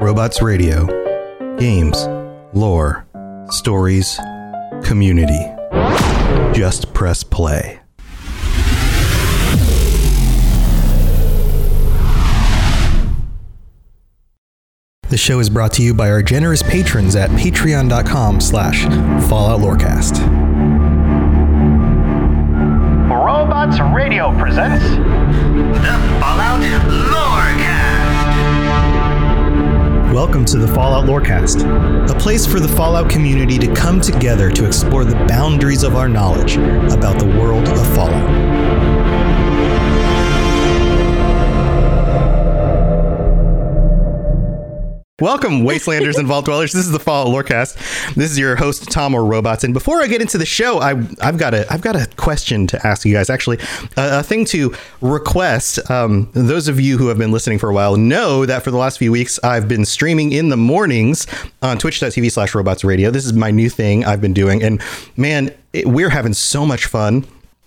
Robots Radio. Games, lore, stories, community. Just press play. The show is brought to you by our generous patrons at patreon.com/FalloutLorecast. Robots Radio presents the Fallout Lorecast. Welcome to the Fallout Lorecast, a place for the Fallout community to come together to explore the boundaries of our knowledge about the world of Fallout. Welcome, Wastelanders and Vault Dwellers. This is the Fallout Lorecast. This is your host, Tom or Robots. And before I get into the show, I've got a question to ask you guys. Actually, a thing to request. Those of you who have been listening for a while know that for the last few weeks, I've been streaming in the mornings on twitch.tv/robotsradio. This is my new thing I've been doing. And man, we're having so much fun.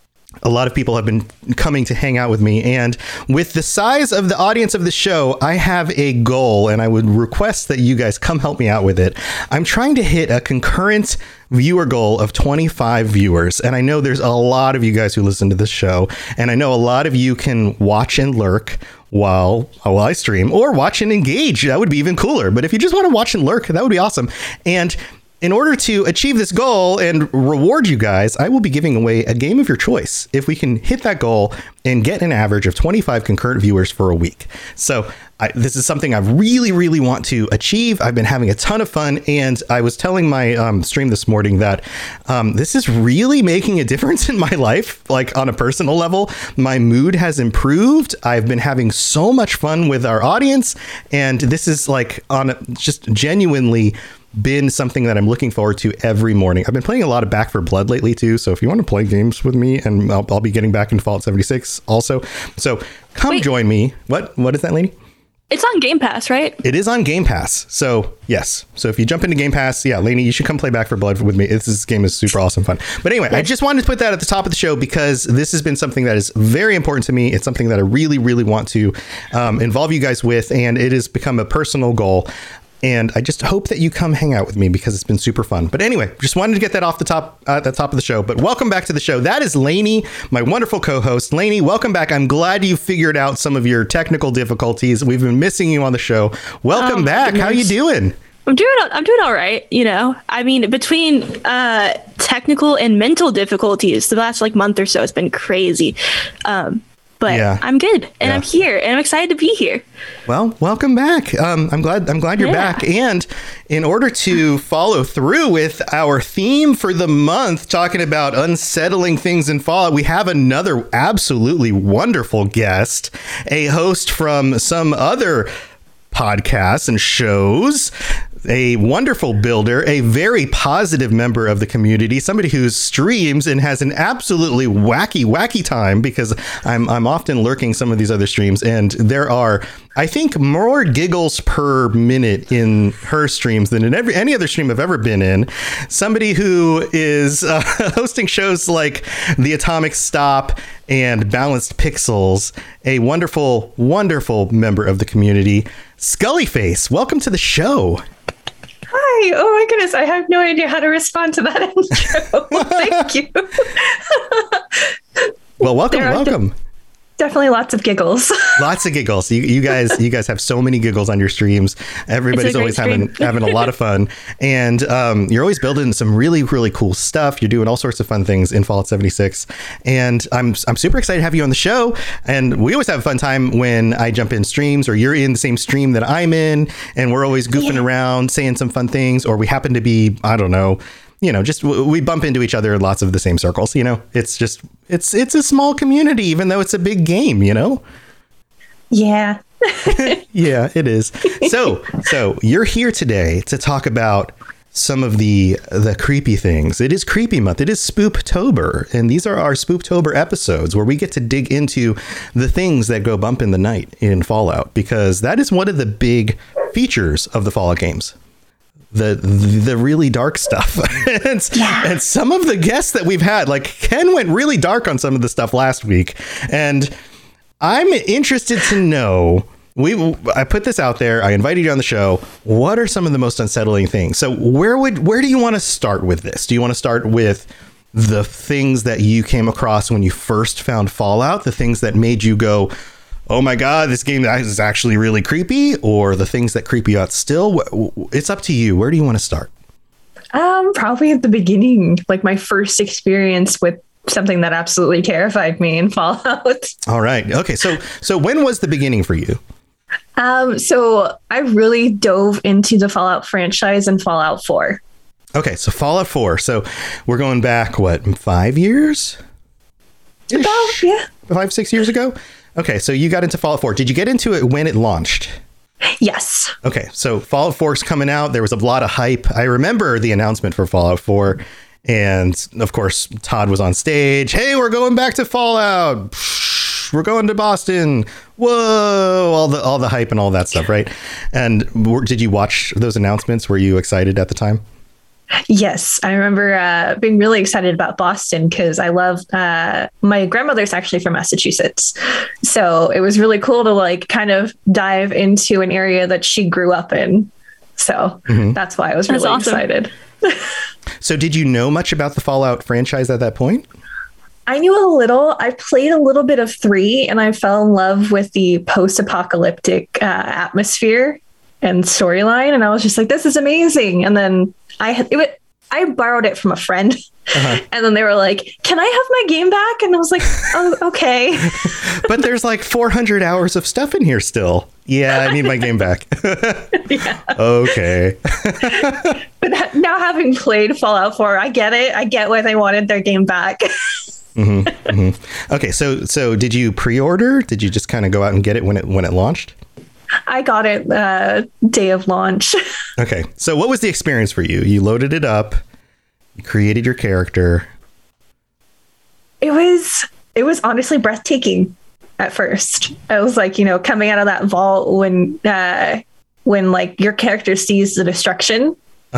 A lot of people have been coming to hang out with me, and with the size of the audience of the show, I have a goal, and I would request that you guys come help me out with it. I'm trying to hit a concurrent viewer goal of 25 viewers, and I know there's a lot of you guys who listen to this show, and I know a lot of you can watch and lurk while I stream, or watch and engage. That would be even cooler. But if you just want to watch and lurk, that would be awesome. And in order to achieve this goal and reward you guys, I will be giving away a game of your choice if we can hit that goal and get an average of 25 concurrent viewers for a week. So this is something I really, really want to achieve. I've been having a ton of fun, and I was telling my stream this morning that this is really making a difference in my life, like on a personal level. My mood has improved. I've been having so much fun with our audience, and this is like just genuinely been something that I'm looking forward to every morning. I've been playing a lot of Back 4 Blood lately too, so if you want to play games with me, and I'll be getting back into Fallout 76 also. So come join me. What is that, lady? It's on Game Pass, right? It is on Game Pass. So yes. So if you jump into Game Pass, yeah, Lainey, you should come play Back 4 Blood with me. This game is super awesome fun. But anyway, I just wanted to put that at the top of the show because this has been something that is very important to me. It's something that I really, really want to involve you guys with, and it has become a personal goal. And I just hope that you come hang out with me because it's been super fun. But anyway, just wanted to get that off the top of the show. But welcome back to the show. That is Lainey, my wonderful co-host. Lainey, welcome back. I'm glad you figured out some of your technical difficulties. We've been missing you on the show. Welcome back. Goodness. How you doing? I'm doing all right. You know, I mean, between technical and mental difficulties, the last month or so, it's been crazy. But yeah. I'm good, and I'm here, and I'm excited to be here. Well, welcome back. I'm glad you're back. And in order to follow through with our theme for the month, talking about unsettling things in Fallout, we have another absolutely wonderful guest, a host from some other podcasts and shows, a wonderful builder, a very positive member of the community, somebody who streams and has an absolutely wacky time, because I'm often lurking some of these other streams, and there are, I think, more giggles per minute in her streams than in any other stream I've ever been in. Somebody who is hosting shows like The Atomic Stop and Balanced Pixels, a wonderful, wonderful member of the community, Scullyface. Welcome to the show. Hi. Oh my goodness. I have no idea how to respond to that intro. Thank you. Well, welcome. Definitely lots of giggles. Lots of giggles. You guys have so many giggles on your streams. Everybody's always having a lot of fun. And you're always building some really, really cool stuff. You're doing all sorts of fun things in Fallout 76. And I'm super excited to have you on the show. And we always have a fun time when I jump in streams, or you're in the same stream that I'm in, and we're always goofing around, saying some fun things, or we happen to be, I don't know, just we bump into each other in lots of the same circles. It's just it's a small community, even though it's a big game. Yeah. Yeah, it is. So you're here today to talk about some of the creepy things. It is Creepy Month. It is Spooptober, and these are our Spooptober episodes where we get to dig into the things that go bump in the night in Fallout, because that is one of the big features of the Fallout games. The really dark stuff. and some of the guests that we've had, like Ken went really dark on some of the stuff last week, and I'm interested to know I put this out there. I invited you on the show. What are some of the most unsettling things? So where do you want to start with this? Do you want to start with the things that you came across when you first found Fallout, the things that made you go, oh my God, this game is actually really creepy, or the things that creep you out still? It's up to you. Where do you want to start? Probably at the beginning, like my first experience with something that absolutely terrified me in Fallout. All right. Okay. So when was the beginning for you? So I really dove into the Fallout franchise in Fallout 4. Okay. So Fallout 4. So we're going back, 5 years? About, yeah. 5-6 years ago? Okay. So you got into Fallout 4. Did you get into it when it launched? Yes. Okay. So Fallout 4 is coming out. There was a lot of hype. I remember the announcement for Fallout 4. And of course, Todd was on stage. Hey, we're going back to Fallout. We're going to Boston. Whoa. All the hype and all that stuff. Right. And did you watch those announcements? Were you excited at the time? Yes. I remember being really excited about Boston because I love my grandmother's actually from Massachusetts. So it was really cool to like kind of dive into an area that she grew up in. So that's why I was really excited. So did you know much about the Fallout franchise at that point? I knew a little. I played a little bit of 3 and I fell in love with the post-apocalyptic atmosphere and storyline. And I was just like, this is amazing. And then I borrowed it from a friend. And then they were like, can I have my game back? And I was like, oh, okay. But there's like 400 hours of stuff in here still. Yeah, I need my game back. Okay. But now having played Fallout 4, I get it. I get why they wanted their game back. Okay, so did you pre-order? Did you just kind of go out and get it when it launched? I got it day of launch. Okay, so what was the experience for you? You loaded it up, you created your character. It was honestly breathtaking at first. I was like, coming out of that vault when like your character sees the destruction.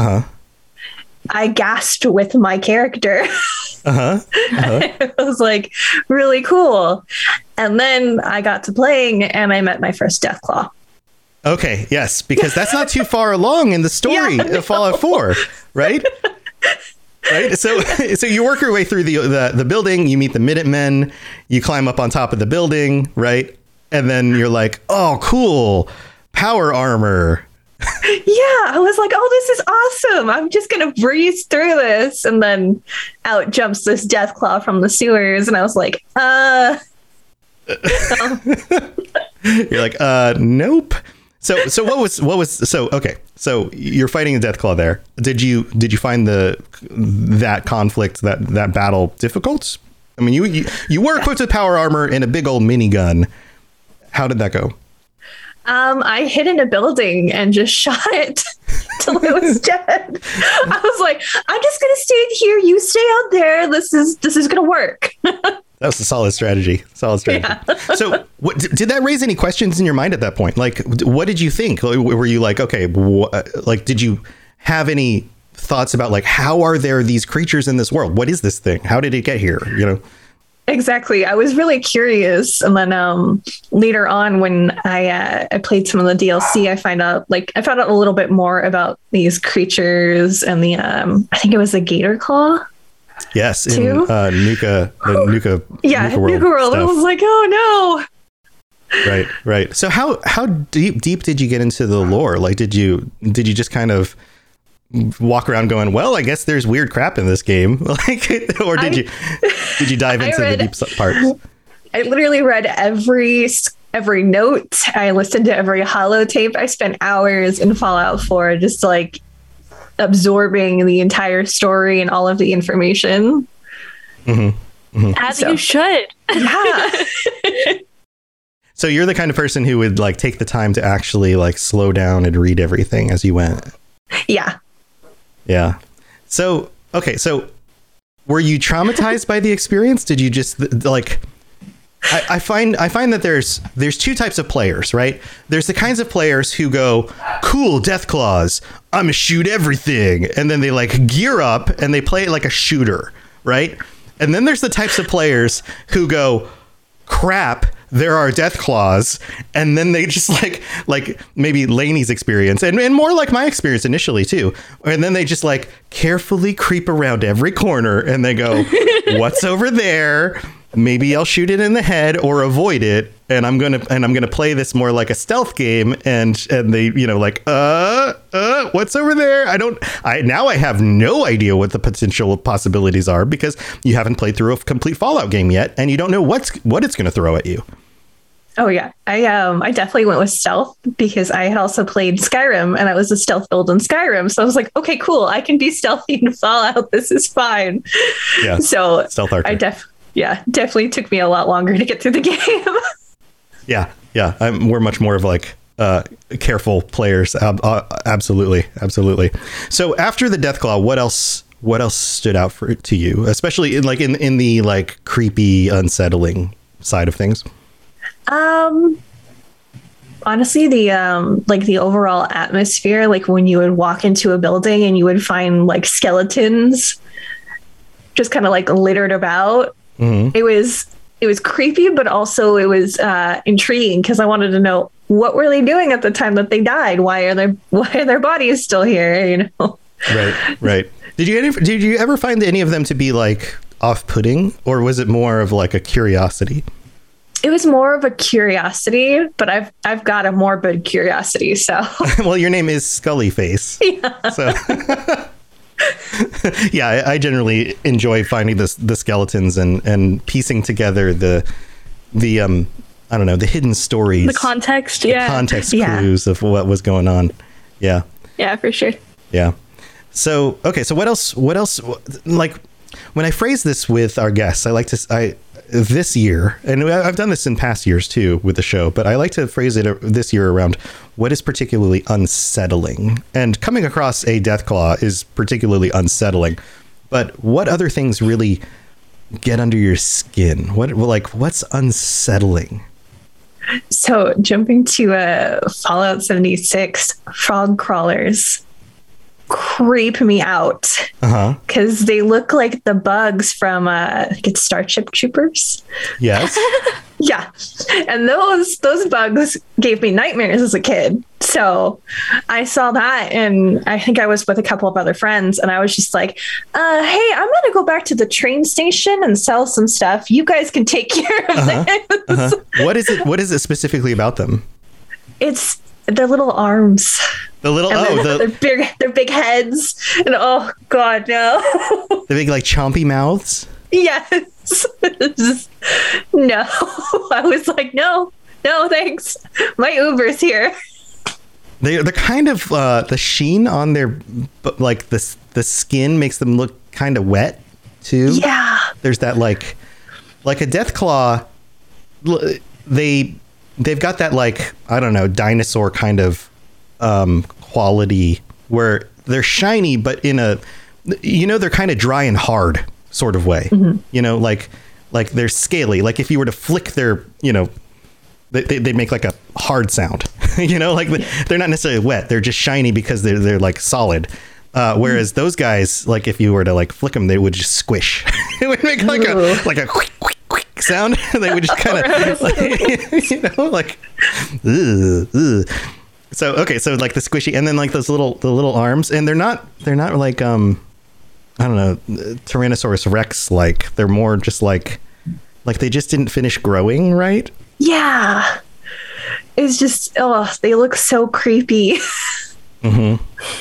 I gasped with my character. It was like really cool. And then I got to playing and I met my first Deathclaw. Okay, yes, because that's not too far along in the story of Fallout 4, right? Right. So you work your way through the building, you meet the Minutemen, you climb up on top of the building, right? And then you're like, oh, cool, power armor. Yeah, I was like, oh, this is awesome. I'm just going to breeze through this. And then out jumps this Deathclaw from the sewers. And I was like, You're like, nope. So what was okay. So you're fighting a Deathclaw there. Did you find that conflict, that battle difficult? I mean, you were equipped with power armor and a big old minigun. How did that go? I hid in a building and just shot it till it was dead. I was like, I'm just gonna stay here. You stay out there. This is gonna work. That was a solid strategy. Yeah. So did that raise any questions in your mind at that point? Like, what did you think? Were you like, okay, did you have any thoughts about like, how are there these creatures in this world? What is this thing? How did it get here? Exactly. I was really curious. And then later on, when I played some of the DLC, I found out a little bit more about these creatures and the I think it was the Gator Claw. Yes, too? In Nuka World. I was like, oh no. Right. So how deep did you get into the lore? Like, did you just kind of walk around going, well, I guess there's weird crap in this game, like, or did you dive into the deep parts? I literally read every note. I listened to every holotape. I spent hours in Fallout 4 just like absorbing the entire story and all of the information. As you should. Yeah. So you're the kind of person who would like take the time to actually like slow down and read everything as you went. Yeah. So were you traumatized by the experience? Did you just like, I find that there's two types of players, right? There's the kinds of players who go, cool, Deathclaws, I'm gonna shoot everything. And then they like gear up and they play it like a shooter, right? And then there's the types of players who go, crap, there are death claws. And then they just like maybe Lainey's experience and more like my experience initially too. And then they just like carefully creep around every corner and they go, what's over there? Maybe I'll shoot it in the head or avoid it. And I'm gonna play this more like a stealth game. And they, like, what's over there? I have no idea what the potential possibilities are because you haven't played through a complete Fallout game yet, and you don't know what it's gonna throw at you. Oh yeah, I definitely went with stealth because I had also played Skyrim and I was a stealth build in Skyrim, so I was like, okay, cool, I can be stealthy in Fallout. This is fine. Yeah. So stealth archer. Definitely took me a lot longer to get through the game. Yeah. We're much more of like careful players. Absolutely. So after the Deathclaw, what else stood out to you, especially in the like creepy, unsettling side of things? Honestly, the overall atmosphere, like when you would walk into a building and you would find like skeletons just kind of like littered about. Mm-hmm. It was creepy, but also it was intriguing because I wanted to know what were they doing at the time that they died? Why are their bodies still here? Right. Did you ever find any of them to be like off-putting, or was it more of like a curiosity? It was more of a curiosity, but I've got a morbid curiosity. So well, your name is Scully Face. Yeah. So. Yeah, I generally enjoy finding the skeletons and piecing together the I don't know, the hidden stories, the context clues of what was going on. Yeah, for sure. Yeah. So okay, so what else? Like when I phrase this with our guests, this year, and I've done this in past years too with the show, but I like to phrase it this year around what is particularly unsettling. And coming across a Deathclaw is particularly unsettling. But what other things really get under your skin? What's unsettling? So jumping to Fallout 76, frog crawlers creep me out because they look like the bugs from it's Starship Troopers. Yes. Yeah, and those bugs gave me nightmares as a kid. So I saw that, and I think I was with a couple of other friends, and I was just like, hey, I'm gonna go back to the train station and sell some stuff. You guys can take care of this. What is it specifically about them? It's their little arms. Their big heads, and oh god, no. The big like chompy mouths. Yes. No. I was like, no, thanks. My Uber's here. They're kind of the sheen on their like the skin makes them look kind of wet too. Yeah. There's that like a Deathclaw. They've got that like, I don't know, dinosaur kind of quality where they're shiny, but in a, they're kind of dry and hard sort of way. Mm-hmm. Like they're scaly. Like if you were to flick their, they make like a hard sound. They're not necessarily wet. They're just shiny because they're like solid. Whereas those guys, like if you were to like flick them, they would just squish. It would make like a quick sound. They would just kind of like ugh. So okay, so like the squishy, and then like the little arms, and they're not like I don't know, Tyrannosaurus Rex, like they're more just like they just didn't finish growing, right? Yeah. It's just, they look so creepy. Mm-hmm.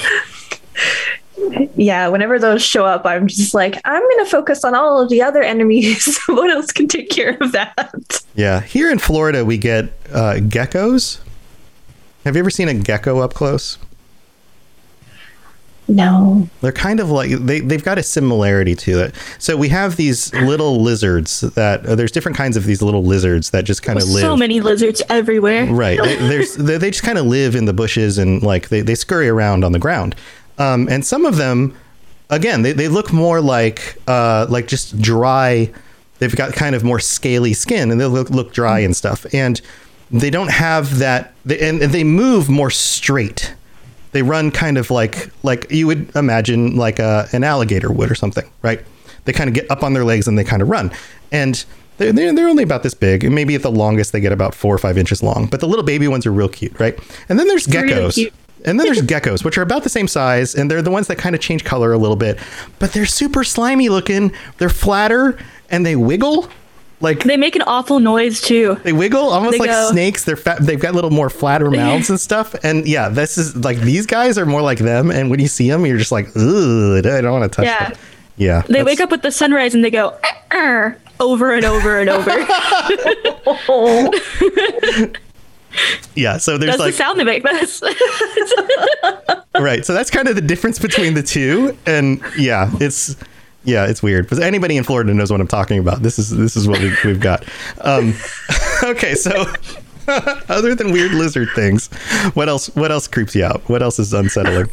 Yeah, whenever those show up, I'm just like, I'm going to focus on all of the other enemies. Someone else can take care of that. Yeah, here in Florida, we get geckos. Have you ever seen a gecko up close? No. They're kind of like, they've got a similarity to it. So we have these little lizards that, there's different kinds of these little lizards that just kind of live. So many lizards everywhere. Right. They just kind of live in the bushes and like they scurry around on the ground. And some of them, again, they look more like just dry. They've got kind of more scaly skin and they look dry and stuff. And they don't have that, and they move more straight. They run kind of like you would imagine like an alligator would or something, right? They kind of get up on their legs and they kind of run. And They're only about this big, and maybe at the longest they get about 4 or 5 inches long. But the little baby ones are real cute, right? And then there's geckos. Really and then there's geckos, which are about the same size, and they're the ones that kind of change color a little bit. But they're super slimy looking. They're flatter, and they wiggle. Like they make an awful noise too. They wiggle almost like snakes. They're fat. They've got little more flatter mouths and stuff. And yeah, this is like these guys are more like them. And when you see them, you're just like, ugh, I don't want to touch them. Yeah. They wake up with the sunrise and they go over and over and over. Yeah, so there's that's like the sound they make. Right. So that's kind of the difference between the two. And yeah, it's weird. But anybody in Florida knows what I'm talking about. This is what we've got. Okay, so other than weird lizard things, what else creeps you out? What else is unsettling?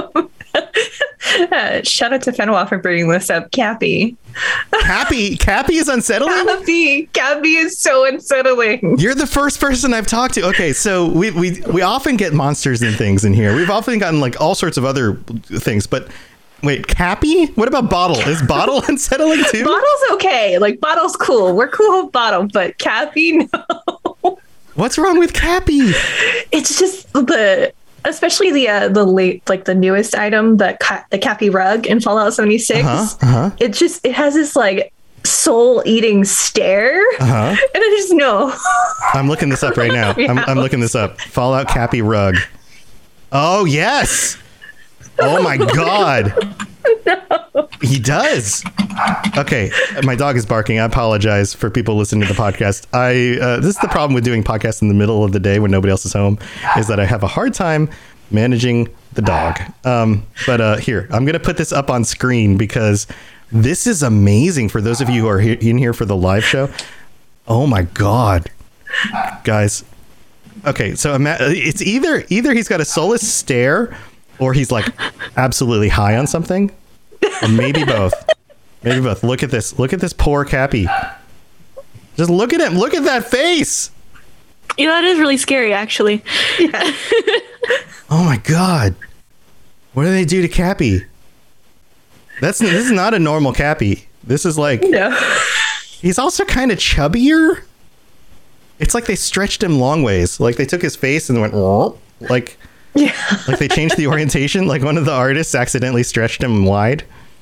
Shout out to Fenwa for bringing this up. Cappy is unsettling. Cappy is so unsettling. You're the first person I've talked to. Okay, so we often get monsters and things in here. We've often gotten like all sorts of other things, but wait, Cappy? What about Bottle? Is Bottle unsettling too? Bottle's okay. Like Bottle's cool. We're cool with Bottle, but Cappy, no. What's wrong with Cappy? It's just especially the late, like the newest item, the Cappy rug in Fallout 76. It has this like soul eating stare, and I just know. I'm looking this up right now. I'm looking this up. Fallout Cappy rug. Oh yes. Oh my god. No. He does. Okay, my dog is barking. I apologize for people listening to the podcast. This is the problem with doing podcasts in the middle of the day when nobody else is home, is that I have a hard time managing the dog. But here, I'm going to put this up on screen because this is amazing for those of you who are in here for the live show. Oh my god. Guys. Okay, so it's either he's got a soulless stare or he's like absolutely high on something, or maybe both. Maybe both. Look at this. Look at this poor Cappy. Just look at him. Look at that face. Yeah, that is really scary, actually. Yeah. Oh my god. What do they do to Cappy? This is not a normal Cappy. This is like... No. He's also kind of chubbier. It's like they stretched him long ways. Like they took his face and went... Like... Yeah. Like they changed the orientation. Like one of the artists accidentally stretched him wide.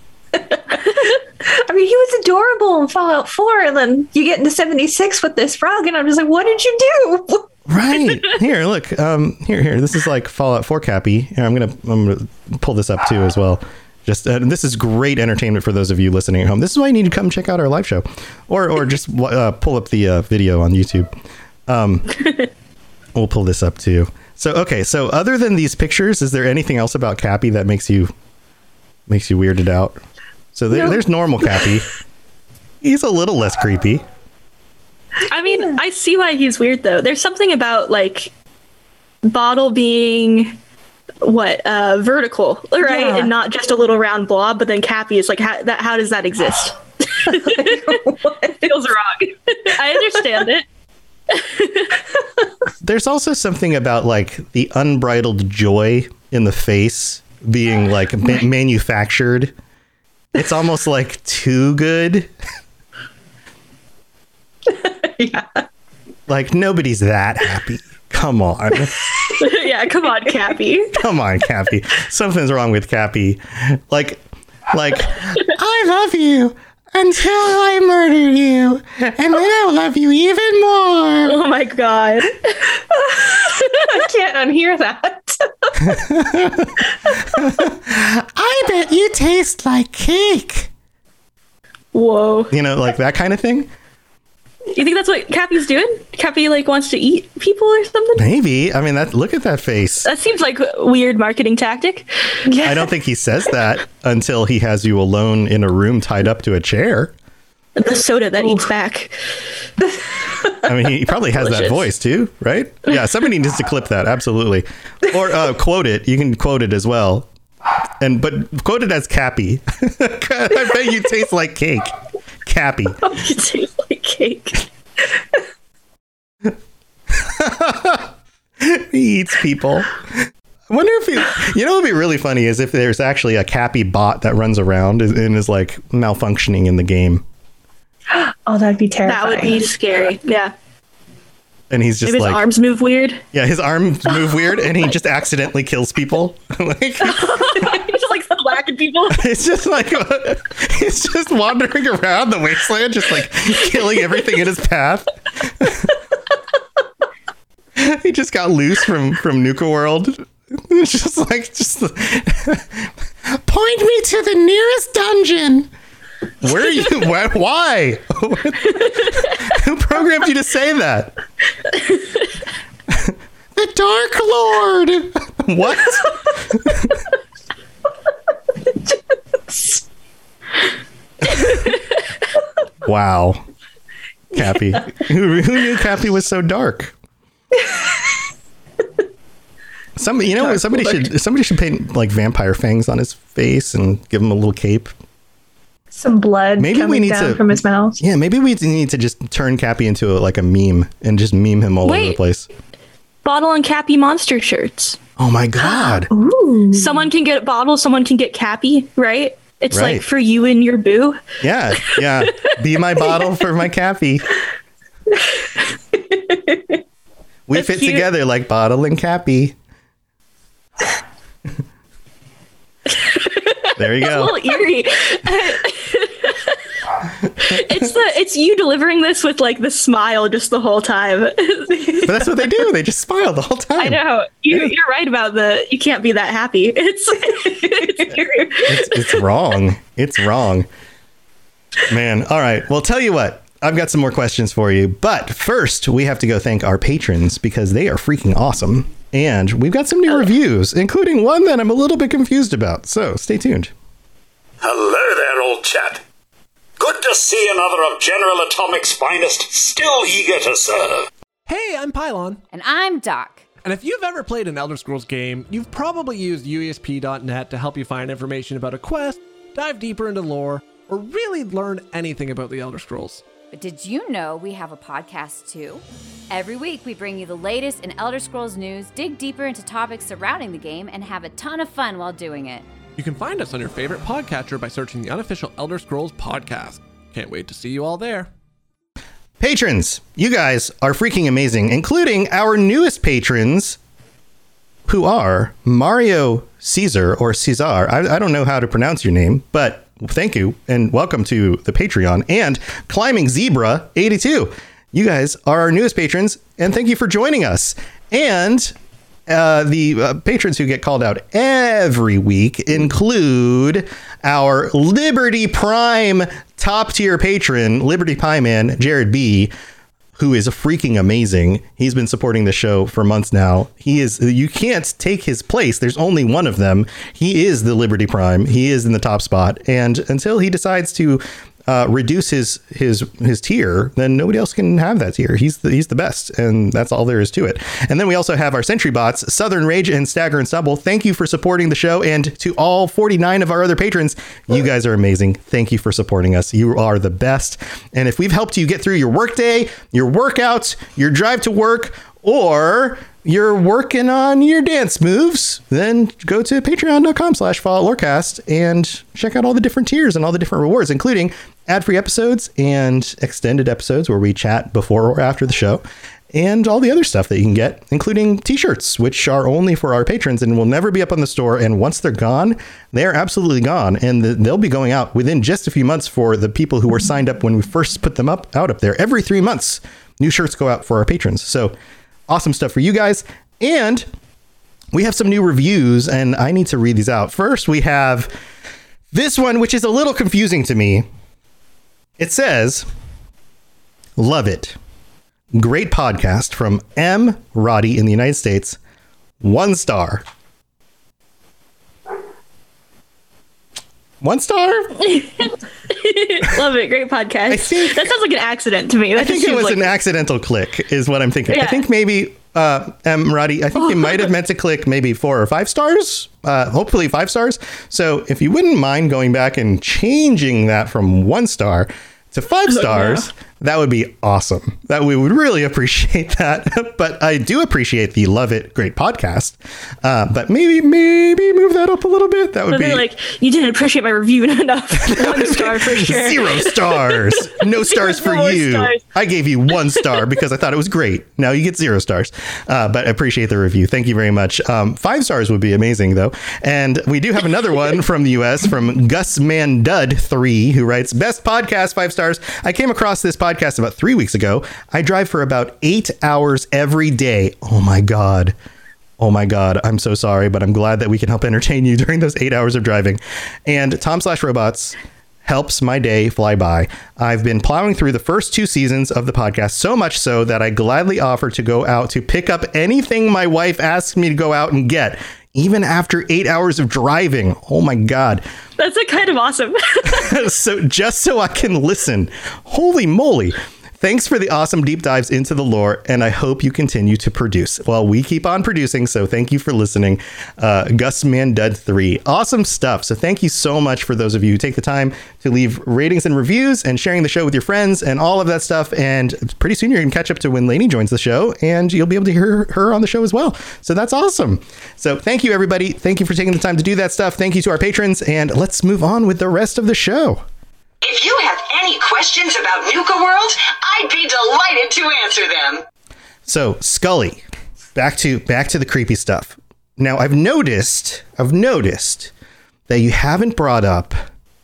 I mean, he was adorable in Fallout 4, and then you get into 76 with this frog, and I'm just like, what did you do? Right. Here, look. Here. This is like Fallout 4 Cappy. Here, I'm gonna pull this up too as well. Just this is great entertainment for those of you listening at home. This is why you need to come check out our live show, or just pull up the video on YouTube. We'll pull this up too. So other than these pictures, is there anything else about Cappy that makes you weirded out? So there's normal Cappy. He's a little less creepy. I mean, I see why he's weird though. There's something about like Bottle being vertical, right? Yeah. And not just a little round blob, but then Cappy is like, how does that exist? It feels wrong. I understand it. There's also something about like the unbridled joy in the face being like manufactured. It's almost like too good. Yeah. Like nobody's that happy. Come on. Yeah, come on, Cappy. Come on, Cappy. Something's wrong with Cappy. Like I love you until I murder you, and then I'll love you even more. Oh my god. I can't unhear that. I bet you taste like cake. Whoa. You know, like that kind of thing. You think that's what Cappy's doing? Cappy like wants to eat people or something? Maybe. I mean, look at that face. That seems like a weird marketing tactic. I don't think he says that until he has you alone in a room tied up to a chair. The soda that eats back. I mean, he probably has that voice too, right? Yeah, somebody needs to clip that, absolutely. Or quote it. You can quote it as well. But quote it as Cappy. I bet you taste like cake. Cappy. Oh, you taste like cake. He eats people. I wonder if you know what would be really funny is if there's actually a Cappy bot that runs around and is like malfunctioning in the game. Oh, that'd be terrifying. That would be scary. Yeah. And he's just maybe his arms move weird. Yeah, his arms move weird, and he just accidentally kills people. Like, he's just like whacking people. It's just like he's just wandering around the wasteland, just like killing everything in his path. He just got loose from Nuka World. It's just like point me to the nearest dungeon. Where are you? Why? Who programmed you to say that? The Dark Lord. What? Wow. Cappy. Who knew Cappy was so dark? Somebody should paint like vampire fangs on his face and give him a little cape. Some blood coming down from his mouth. Yeah, maybe we need to just turn Cappy into a meme and just meme him all over the place. Bottle and Cappy monster shirts. Oh my God. Ooh. Someone can get Bottle, someone can get Cappy, right? It's like for you and your boo. Yeah. Be my Bottle for my Cappy. We fit together like Bottle and Cappy. There you go. A little eerie. It's you delivering this with like the smile just the whole time. But that's what they do. They just smile the whole time. I know. You're right about you can't be that happy. It's wrong. It's wrong. Man. All right. Well, tell you what. I've got some more questions for you. But first, we have to go thank our patrons because they are freaking awesome. And we've got some new reviews, including one that I'm a little bit confused about. So stay tuned. Hello there, old chap. Good to see another of General Atomic's finest, still eager to serve. Hey, I'm Pylon. And I'm Doc. And if you've ever played an Elder Scrolls game, you've probably used UESP.net to help you find information about a quest, dive deeper into lore, or really learn anything about the Elder Scrolls. But did you know we have a podcast too? Every week we bring you the latest in Elder Scrolls news, dig deeper into topics surrounding the game, and have a ton of fun while doing it. You can find us on your favorite podcatcher by searching the unofficial Elder Scrolls podcast. Can't wait to see you all there. Patrons, you guys are freaking amazing, including our newest patrons, who are Mario Caesar or Cesar. I don't know how to pronounce your name, but thank you and welcome to the Patreon, and Climbing Zebra 82. You guys are our newest patrons, and thank you for joining us. And the patrons who get called out every week include our Liberty Prime top tier patron, Liberty Pie Man, Jared B., who is freaking amazing. He's been supporting the show for months now. You can't take his place. There's only one of them. He is the Liberty Prime. He is in the top spot. And until he decides to reduce his tier, then nobody else can have that tier. He's the best, and that's all there is to it. And then we also have our Sentry bots, Southern Rage and Stagger and Stumble. Thank you for supporting the show, and to all 49 of our other patrons, you guys are amazing. Thank you for supporting us. You are the best. And if we've helped you get through your workday, your workouts, your drive to work, or you're working on your dance moves, then go to patreon.com/FalloutLoreCast and check out all the different tiers and all the different rewards, including ad-free episodes and extended episodes where we chat before or after the show, and all the other stuff that you can get, including t-shirts, which are only for our patrons and will never be up on the store. And once they're gone, they're absolutely gone. And they'll be going out within just a few months for the people who were signed up when we first put them out up there. Every 3 months, new shirts go out for our patrons. So awesome stuff for you guys. And we have some new reviews, and I need to read these out. First, we have this one, which is a little confusing to me. It says, "Love it. Great podcast from M. Roddy in the United States. 1 star." 1 star? Love it. Great podcast. That sounds like an accident to me. I think it was an accidental click is what I'm thinking. Yeah. I think maybe M. Roddy, I think they might have meant to click maybe 4 or 5 stars. Hopefully 5 stars. So if you wouldn't mind going back and changing that from 1 star to 5 stars, that would be awesome. That we would really appreciate that. But I do appreciate the Love It Great podcast. But maybe move that up a little bit. That would be like, you didn't appreciate my review enough. 1 star for sure. 0 stars. No stars for you. Stars. I gave you 1 star because I thought it was great. Now you get 0 stars. But I appreciate the review. Thank you very much. 5 stars would be amazing, though. And we do have another one from the US from Gus Mandud 3, who writes, best podcast, 5 stars. I came across this podcast about 3 weeks ago. I drive for about 8 hours every day. Oh my God. I'm so sorry, but I'm glad that we can help entertain you during those 8 hours of driving. And Tom/Robots helps my day fly by. I've been plowing through the first 2 seasons of the podcast, so much so that I gladly offer to go out to pick up anything my wife asks me to go out and get, even after 8 hours of driving. Oh my God. That's kind of awesome. So just so I can listen. Holy moly. Thanks for the awesome deep dives into the lore, and I hope you continue to produce. Well, we keep on producing, so thank you for listening. Gus Mandud 3. Awesome stuff. So thank you so much for those of you who take the time to leave ratings and reviews and sharing the show with your friends and all of that stuff. And pretty soon you're going to catch up to when Lainey joins the show, and you'll be able to hear her on the show as well. So that's awesome. So thank you, everybody. Thank you for taking the time to do that stuff. Thank you to our patrons, and let's move on with the rest of the show. If you have any questions about Nuka World, I'd be delighted to answer them. So, Scully, back to the creepy stuff. Now, I've noticed that you haven't brought up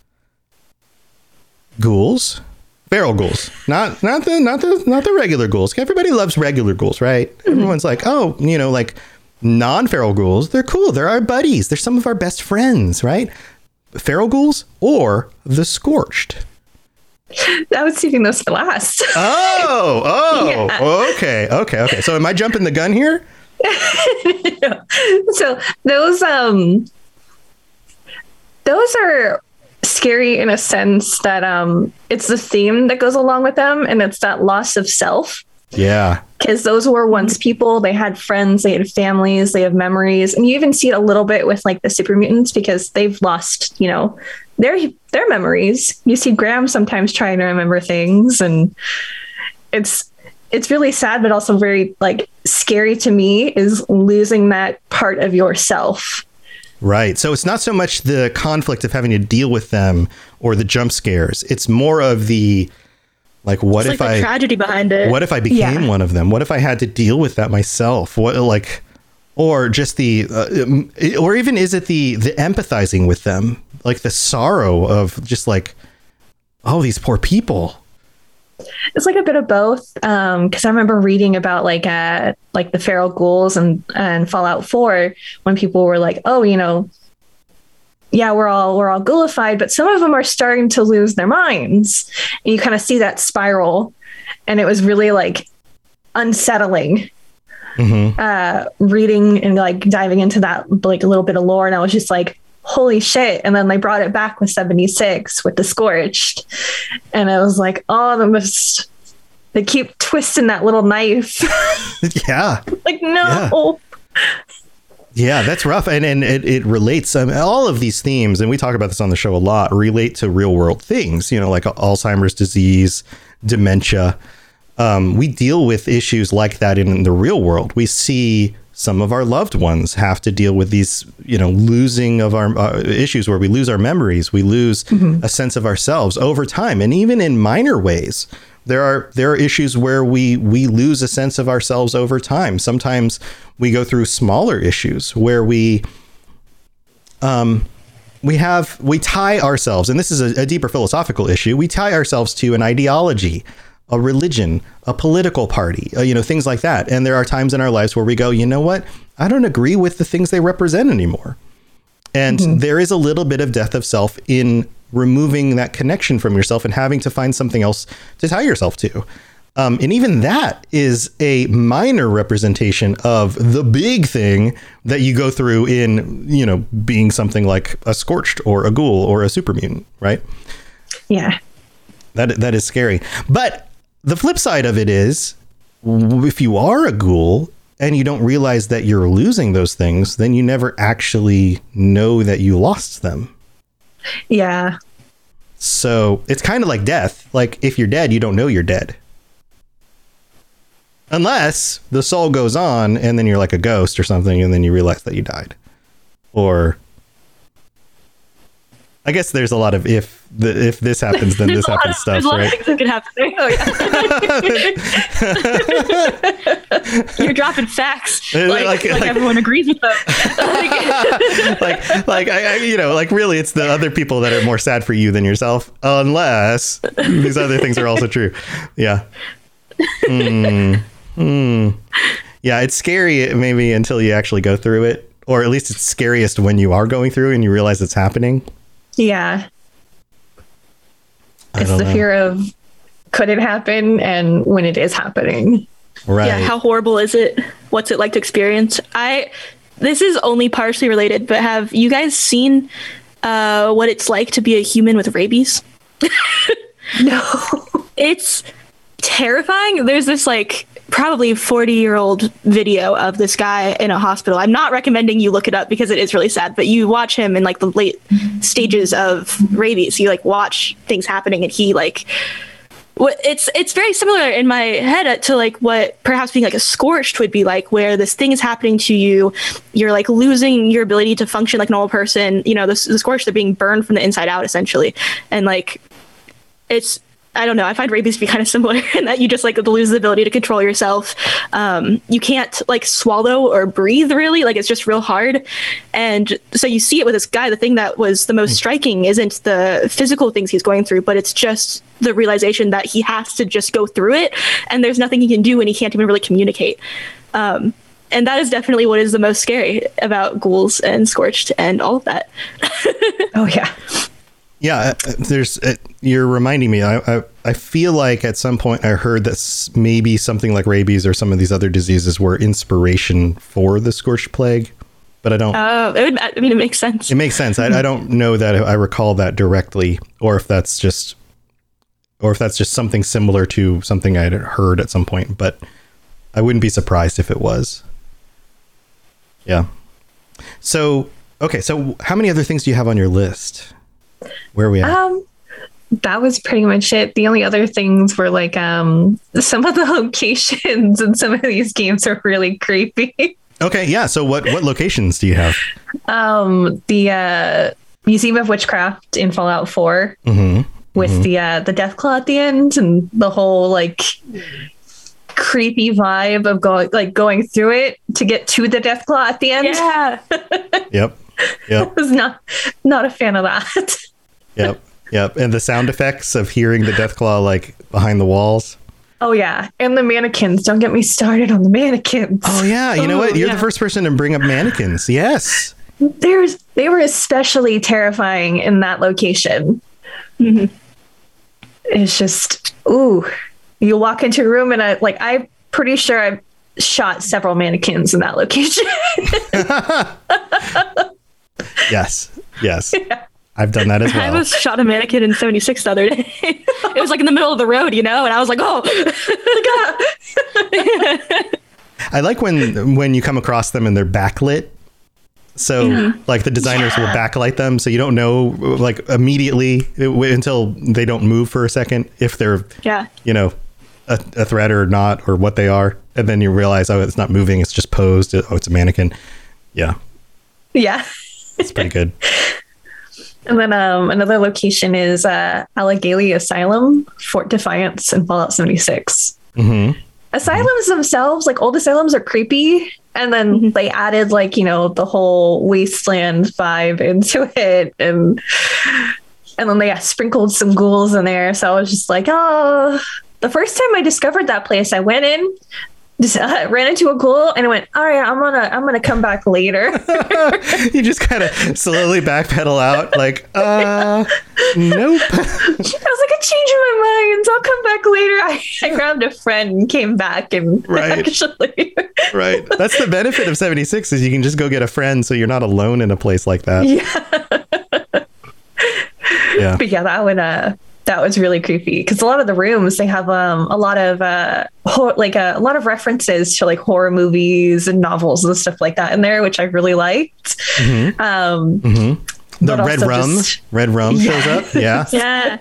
ghouls, feral ghouls, not the regular ghouls. Everybody loves regular ghouls, right? Mm-hmm. Everyone's like, oh, like non-feral ghouls, they're cool. They're our buddies. They're some of our best friends, right? Feral ghouls or the Scorched? I was saving those for last. Oh, yeah. Okay. So am I jumping the gun here? So those are scary in a sense that it's the theme that goes along with them, and it's that loss of self. Yeah. Because those were once people. They had friends, they had families, they have memories. And you even see it a little bit with like the super mutants, because they've lost, their memories. You see Graham sometimes trying to remember things, and it's really sad, but also very like scary to me, is losing that part of yourself. Right. So it's not so much the conflict of having to deal with them or the jump scares. It's more of the like, what if the tragedy behind it? What if I became one of them? What if I had to deal with that myself? Or just or even is it the empathizing with them, like the sorrow of just like, oh, these poor people. It's like a bit of both. Because I remember reading about like the feral ghouls and Fallout 4, when people were like, oh, yeah, we're all ghoulified, but some of them are starting to lose their minds. And you kind of see that spiral. And it was really like unsettling, reading and like diving into that, like a little bit of lore. And I was just like, holy shit. And then they brought it back with 76 with the Scorched. And I was like, oh, they keep twisting that little knife. Yeah. Like, no. Yeah, that's rough. And it relates. All of these themes, and we talk about this on the show a lot, relate to real world things, like Alzheimer's disease, dementia. We deal with issues like that in the real world. We see some of our loved ones have to deal with these, losing of our issues where we lose our memories. We lose a sense of ourselves over time. And even in minor ways, there are issues where we lose a sense of ourselves over time. Sometimes we go through smaller issues where we tie ourselves, and this is a deeper philosophical issue. We tie ourselves to an ideology, a religion, a political party, things like that. And there are times in our lives where we go, you know what? I don't agree with the things they represent anymore. And there is a little bit of death of self in removing that connection from yourself and having to find something else to tie yourself to. And even that is a minor representation of the big thing that you go through in, being something like a Scorched or a ghoul or a super mutant, right? Yeah. That is scary. But the flip side of it is, if you are a ghoul and you don't realize that you're losing those things, then you never actually know that you lost them. Yeah. So it's kind of like death. Like if you're dead, you don't know you're dead. Unless the soul goes on and then you're like a ghost or something and then you realize that you died. Or I guess there's a lot of if this happens, then this happens stuff, right? There's a lot of things that could happen there. Oh, yeah. You're dropping facts. Like everyone agrees with them. like really it's the other people that are more sad for you than yourself, unless these other things are also true. Yeah. Yeah, it's scary maybe until you actually go through it, or at least it's scariest when you are going through and you realize it's happening. Yeah. It's the fear of could it happen and when it is happening. Right. Yeah, how horrible is it? What's it like to experience? This is only partially related, but have you guys seen what it's like to be a human with rabies? No. It's terrifying. There's this like probably 40-year-old video of this guy in a hospital. I'm not recommending you look it up because it is really sad, but you watch him in like the late stages of rabies. You like watch things happening and he like it's very similar in my head to like what perhaps being like a scorched would be like, where this thing is happening to you, you're like losing your ability to function like a normal person. You know, the scorched are being burned from the inside out essentially, and like it's, I don't know, I find rabies to be kind of similar in that you just like lose the ability to control yourself. You can't like swallow or breathe really, like it's just real hard. And so you see it with this guy. The thing that was the most striking isn't the physical things he's going through, but it's just the realization that he has to just go through it and there's nothing he can do and he can't even really communicate. And that is definitely what is the most scary about ghouls and scorched and all of that. Oh yeah. Yeah, you're reminding me. I feel like at some point I heard that maybe something like rabies or some of these other diseases were inspiration for the scorched plague, but I don't. It makes sense. It makes sense. I don't know that I recall that directly, or if that's just something similar to something I'd heard at some point. But I wouldn't be surprised if it was. Yeah. So okay. So how many other things do you have on your list? Where are we at? That was pretty much it. The only other things were like some of the locations in some of these games are really creepy. Okay, yeah. So what locations do you have? The Museum of Witchcraft in Fallout 4 with the Deathclaw at the end and the whole like creepy vibe of going through it to get to the Deathclaw at the end. Yeah. Yep. I was not a fan of that. Yep. And the sound effects of hearing the Deathclaw like behind the walls. Oh yeah, and the mannequins. Don't get me started on the mannequins. Oh yeah, you know what? You're the first person to bring up mannequins. Yes. They were especially terrifying in that location. Mm-hmm. It's just you walk into a room and I'm pretty sure I've shot several mannequins in that location. Yes. Yeah. I've done that as well. I was shot a mannequin in 76 the other day. It was like in the middle of the road, and I was like, oh. I like when you come across them and they're backlit. So like the designers will backlight them. So you don't know like immediately until they don't move for a second if they're, a threat or not, or what they are. And then you realize, it's not moving. It's just posed. Oh, it's a mannequin. Yeah. Yeah. It's pretty good. And then another location is Allegheny Asylum, Fort Defiance in Fallout 76. Mm-hmm. Asylums themselves, like old asylums, are creepy. And then they added the whole wasteland vibe into it. And then they sprinkled some ghouls in there. So I was just like, the first time I discovered that place, I went in, just ran into a ghoul and I went, all right, I'm gonna come back later. You just kind of slowly backpedal out like, nope. I was like, I changed my mind. I'll come back later. I grabbed a friend and came back and actually. Right. That's the benefit of 76 is you can just go get a friend so you're not alone in a place like that. Yeah. But yeah, that was really creepy because a lot of the rooms they have a lot of references to like horror movies and novels and stuff like that in there, which I really liked. The red rum shows up. Yeah. Yeah.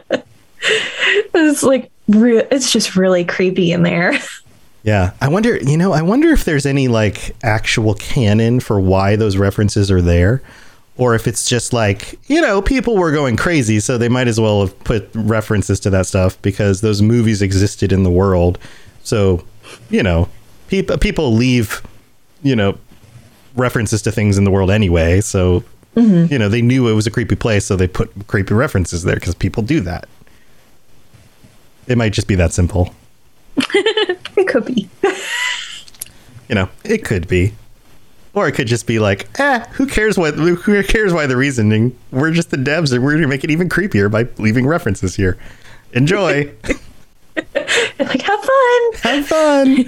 It's like it's just really creepy in there. Yeah. I wonder if there's any like actual canon for why those references are there, or if it's just like, people were going crazy, so they might as well have put references to that stuff because those movies existed in the world. So, people leave, references to things in the world anyway. So, they knew it was a creepy place, so they put creepy references there because people do that. It might just be that simple. It could be. It could be. Or it could just be like, who cares why the reasoning? We're just the devs, and we're going to make it even creepier by leaving references here. Enjoy. Like, have fun. Have fun.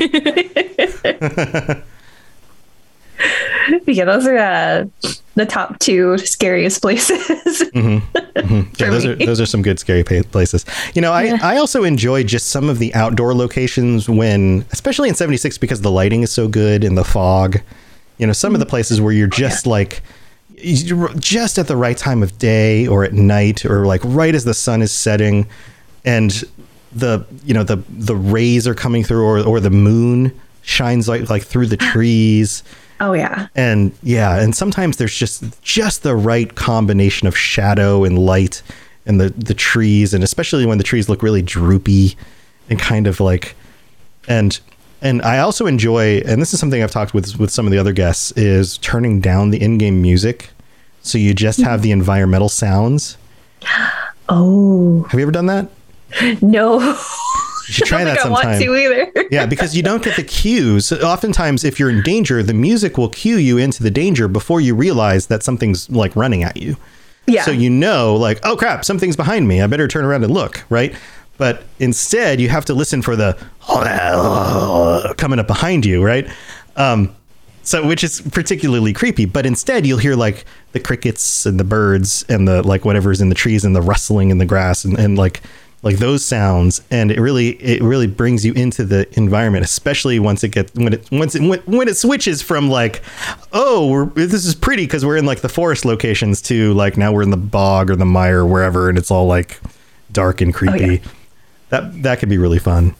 Yeah, those are the top 2 scariest places. Yeah, those are some good scary places. I also enjoy just some of the outdoor locations especially in 76, because the lighting is so good and the fog. Some of the places where you're just just at the right time of day or at night, or like right as the sun is setting, and the rays are coming through, or the moon shines like through the trees. Oh yeah. And sometimes there's just the right combination of shadow and light and the trees, and especially when the trees look really droopy and kind of like, and I also enjoy, and this is something I've talked with some of the other guests, is turning down the in-game music so you just have the environmental sounds. Oh. Have you ever done that? No. You should try that sometime. I don't want to either. Yeah, because you don't get the cues. Oftentimes, if you're in danger, the music will cue you into the danger before you realize that something's like running at you. Yeah. So like, oh crap, something's behind me. I better turn around and look, right? But instead, you have to listen for the coming up behind you, right? So which is particularly creepy. But instead, you'll hear like the crickets and the birds and the like whatever's in the trees and the rustling in the grass and like those sounds, and it really brings you into the environment, especially once it switches from like, oh, this is pretty because we're in like the forest locations to like now we're in the bog or the mire or wherever, and it's all like dark and creepy. Oh, yeah. That could be really fun.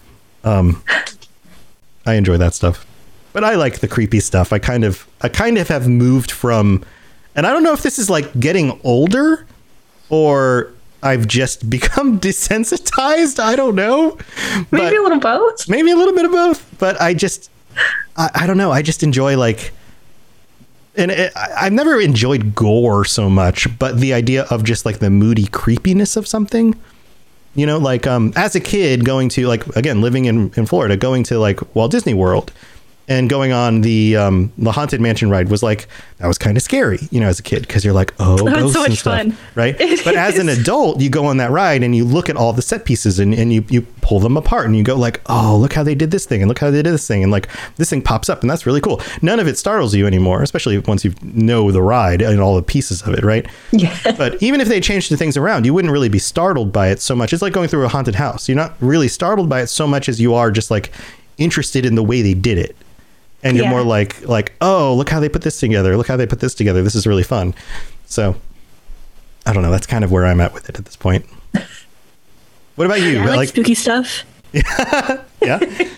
I enjoy that stuff, but I like the creepy stuff. I kind of have moved from, and I don't know if this is like getting older or I've just become desensitized. I don't know. Maybe a little both. Maybe a little bit of both. But I don't know. I just enjoy like, and I've never enjoyed gore so much, but the idea of just like the moody creepiness of something, like as a kid going to like, again, living in Florida, going to like Walt Disney World and going on the Haunted Mansion ride was like, that was kind of scary, as a kid, because you're like, oh, ghosts so much and stuff, fun. Right? But as an adult, you go on that ride and you look at all the set pieces and you pull them apart and you go like, oh, look how they did this thing and look how they did this thing, and like this thing pops up and that's really cool. None of it startles you anymore, especially once you know the ride and all the pieces of it, right? Yeah. But even if they changed the things around, you wouldn't really be startled by it so much. It's like going through a haunted house. You're not really startled by it so much as you are just like interested in the way they did it. And you're more like, oh, look how they put this together. Look how they put this together. This is really fun. So, I don't know. That's kind of where I'm at with it at this point. What about you? I like spooky stuff. Yeah.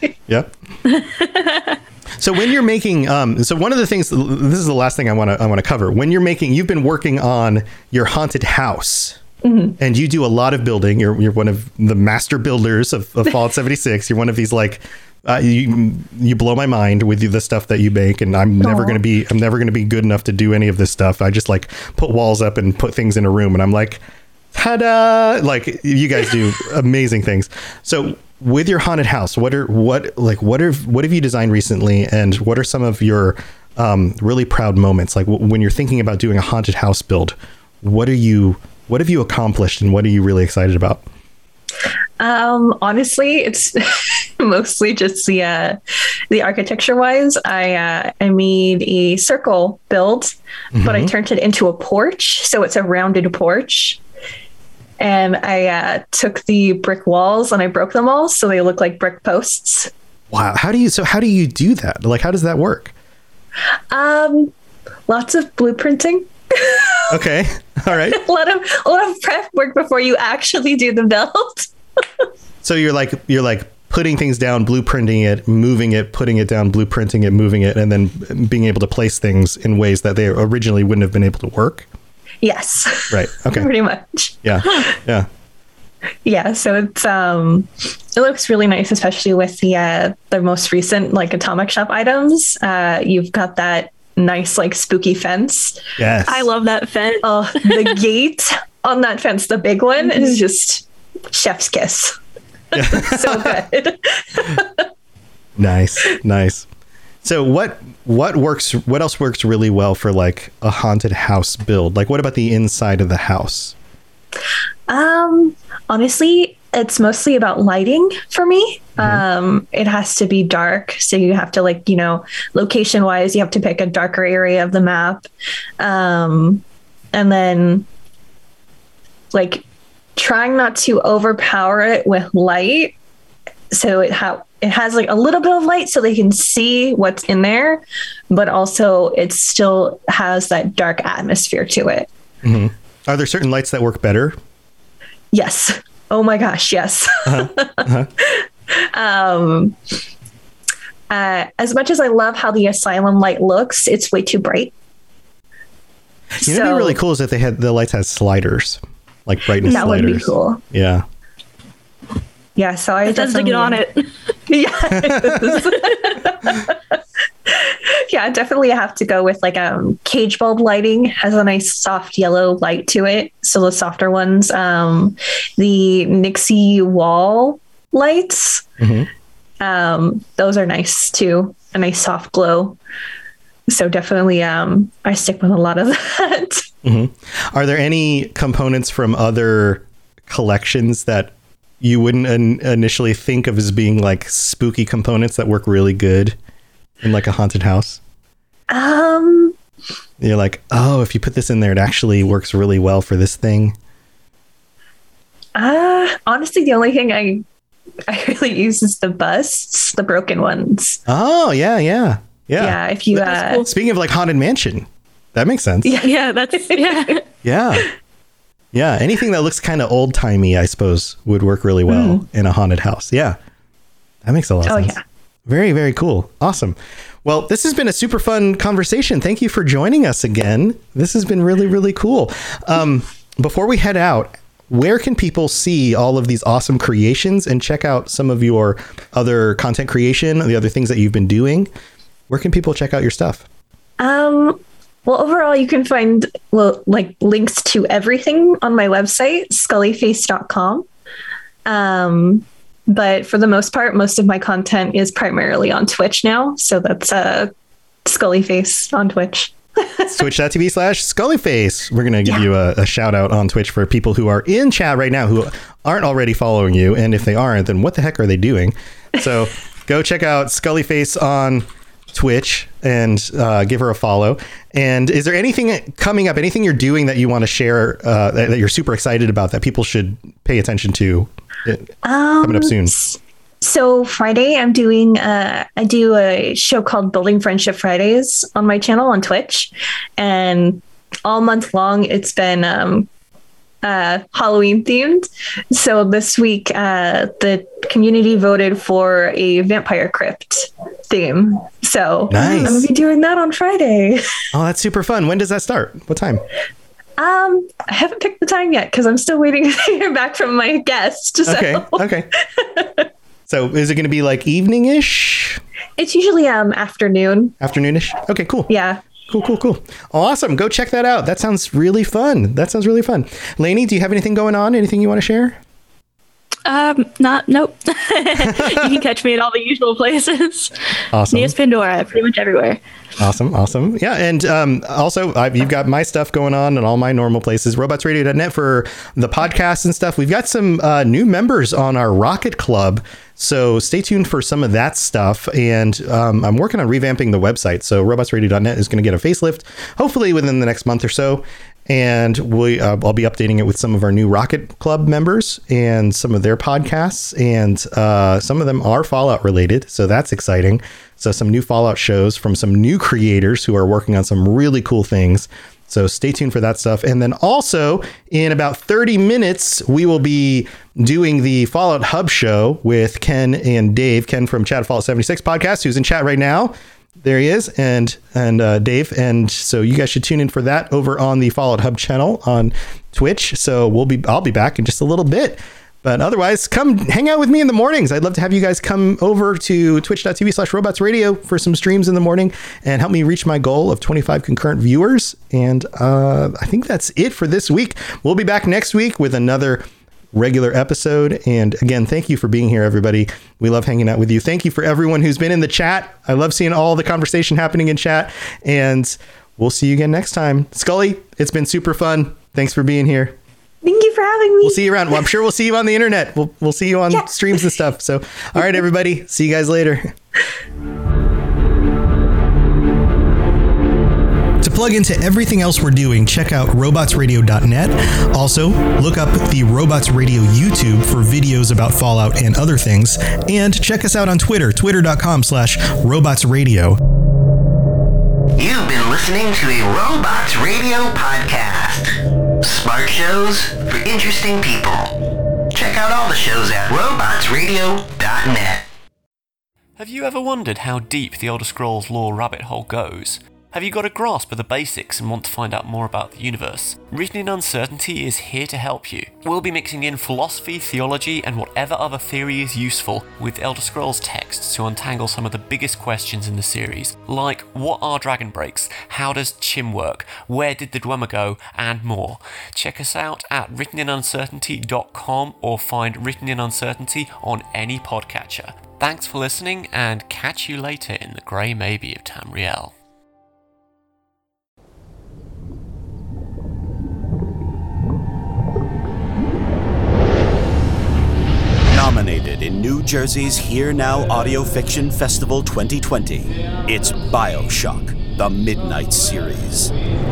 So when you're making, so one of the things, this is the last thing I want to cover. When you're making, you've been working on your haunted house. Mm-hmm. And you do a lot of building. You're one of the master builders of Fallout 76. You're one of these like, you blow my mind with the stuff that you make, and I'm never going to be good enough to do any of this stuff. I just like put walls up and put things in a room, and I'm like, ta-da! Like you guys do amazing things. So with your haunted house, what have you designed recently, and what are some of your really proud moments? Like when you're thinking about doing a haunted house build, what have you accomplished, and what are you really excited about? Honestly, it's mostly just the architecture wise. I made a circle build, but I turned it into a porch, so it's a rounded porch. And I took the brick walls and I broke them all so they look like brick posts. Wow. How do you do that? Like, how does that work? Lots of blueprinting. Okay. All right. a lot of prep work before you actually do the build. So you're like putting things down, blueprinting it, moving it, putting it down, blueprinting it, moving it, and then being able to place things in ways that they originally wouldn't have been able to work. Yes. Right. Okay. Pretty much. Yeah. Yeah. Yeah. So it looks really nice, especially with the most recent like Atomic Shop items. You've got that nice like spooky fence. Yes. I love that fence. Oh, the gate on that fence, the big one, is just chef's kiss. Yeah. So good. Nice. So what else works really well for like a haunted house build? Like what about the inside of the house? Honestly, it's mostly about lighting for me. It has to be dark. So you have to like, location wise, you have to pick a darker area of the map. And then like trying not to overpower it with light. So it has like a little bit of light so they can see what's in there, but also it still has that dark atmosphere to it. Mm-hmm. Are there certain lights that work better? Yes. Oh my gosh. Yes. As much as I love how the asylum light looks, it's way too bright. What'd be really cool is if the lights had sliders, like brightness that sliders. That would be cool. Yeah. Yeah. So I definitely get on it. Yeah, definitely have to go with like cage bulb lighting. Has a nice soft yellow light to it. So the softer ones, the Nixie wall lights, those are nice too. A nice soft glow. So definitely, I stick with a lot of that. Mm-hmm. Are there any components from other collections that you wouldn't initially think of as being like spooky components that work really good in like a haunted house? You're like, oh, if you put this in there, it actually works really well for this thing. Honestly, the only thing I really use is the busts, the broken ones. Oh, yeah. Yeah, if you cool. Speaking of like Haunted Mansion, that makes sense. Yeah, that's Yeah, anything that looks kind of old-timey, I suppose, would work really well in a haunted house. Yeah, that makes a lot of sense. Yeah. Very, very cool. Awesome. Well, this has been a super fun conversation. Thank you for joining us again. This has been really, really cool. Before we head out, where can people see all of these awesome creations and check out some of your other content creation, the other things that you've been doing? Where can people check out your stuff? Well, overall, you can find like links to everything on my website, scullyface.com. But for the most part, most of my content is primarily on Twitch now. So that's Scullyface on Twitch. Twitch.tv/Scullyface. We're going to give you a shout out on Twitch for people who are in chat right now who aren't already following you. And if they aren't, then what the heck are they doing? So go check out Scullyface on Twitch and give her a follow. And is there anything coming up, anything you're doing that you want to share that you're super excited about that people should pay attention to coming up soon? So Friday, I'm doing I do a show called Building Friendship Fridays on my channel on Twitch, and all month long it's been Halloween themed. So this week the community voted for a vampire crypt theme. So nice. I'm gonna be doing that on Friday. Oh, that's super fun. When does that start? What time? I haven't picked the time yet because I'm still waiting to hear back from my guest. So. Okay. So is it going to be like evening-ish? It's usually afternoon. Afternoon-ish? Okay, cool. Yeah. Cool. Awesome. Go check that out. That sounds really fun. Lainey, do you have anything going on? Anything you want to share? Nope. You can catch me at all the usual places. Awesome. Neos Pandora, pretty much everywhere. Awesome. Yeah. And also, you've got my stuff going on in all my normal places, robotsradio.net for the podcast and stuff. We've got some new members on our Rocket Club. So stay tuned for some of that stuff. And I'm working on revamping the website. So robotsradio.net is going to get a facelift, hopefully within the next month or so. And I'll be updating it with some of our new Rocket Club members and some of their podcasts. And some of them are Fallout related. So that's exciting. So some new Fallout shows from some new creators who are working on some really cool things. So stay tuned for that stuff. And then also in about 30 minutes, we will be doing the Fallout Hub show with Ken and Dave. Ken from Chat of Fallout 76 podcast, who's in chat right now. There he is, and Dave. And so you guys should tune in for that over on the Fallout Hub channel on Twitch. So I'll be back in just a little bit. But otherwise, come hang out with me in the mornings. I'd love to have you guys come over to twitch.tv/robotsradio for some streams in the morning and help me reach my goal of 25 concurrent viewers. And I think that's it for this week. We'll be back next week with another regular episode. And again, thank you for being here, everybody. We love hanging out with you. Thank you for everyone who's been in the chat. I love seeing all the conversation happening in chat. And we'll see you again next time. Scully, it's been super fun. Thanks for being here. Thank you for having me. We'll see you around. Well, I'm sure we'll see you on the internet. We'll see you on streams and stuff. So, all right, everybody. See you guys later. To plug into everything else we're doing, check out robotsradio.net. Also, look up the Robots Radio YouTube for videos about Fallout and other things. And check us out on Twitter, twitter.com/robotsradio. You've been listening to a Robots Radio podcast. Smart shows for interesting people. Check out all the shows at robotsradio.net. Have you ever wondered how deep the Elder Scrolls lore rabbit hole goes? Have you got a grasp of the basics and want to find out more about the universe? Written in Uncertainty is here to help you. We'll be mixing in philosophy, theology, and whatever other theory is useful with Elder Scrolls texts to untangle some of the biggest questions in the series, like what are dragon breaks, how does Chim work, where did the Dwemer go, and more. Check us out at writteninuncertainty.com or find Written in Uncertainty on any podcatcher. Thanks for listening, and catch you later in the Grey Maybe of Tamriel. Nominated in New Jersey's Here Now Audio Fiction Festival 2020, it's BioShock, the Midnight Series.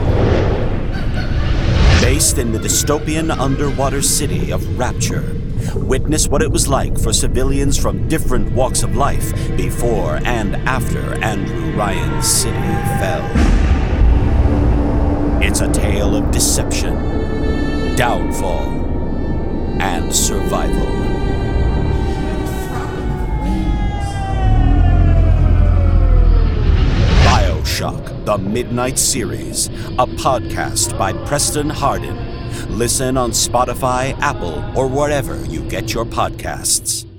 Based in the dystopian underwater city of Rapture, witness what it was like for civilians from different walks of life before and after Andrew Ryan's city fell. It's a tale of deception, downfall, and survival. BioShock, the Midnight Series, a podcast by Preston Hardin. Listen on Spotify, Apple, or wherever you get your podcasts.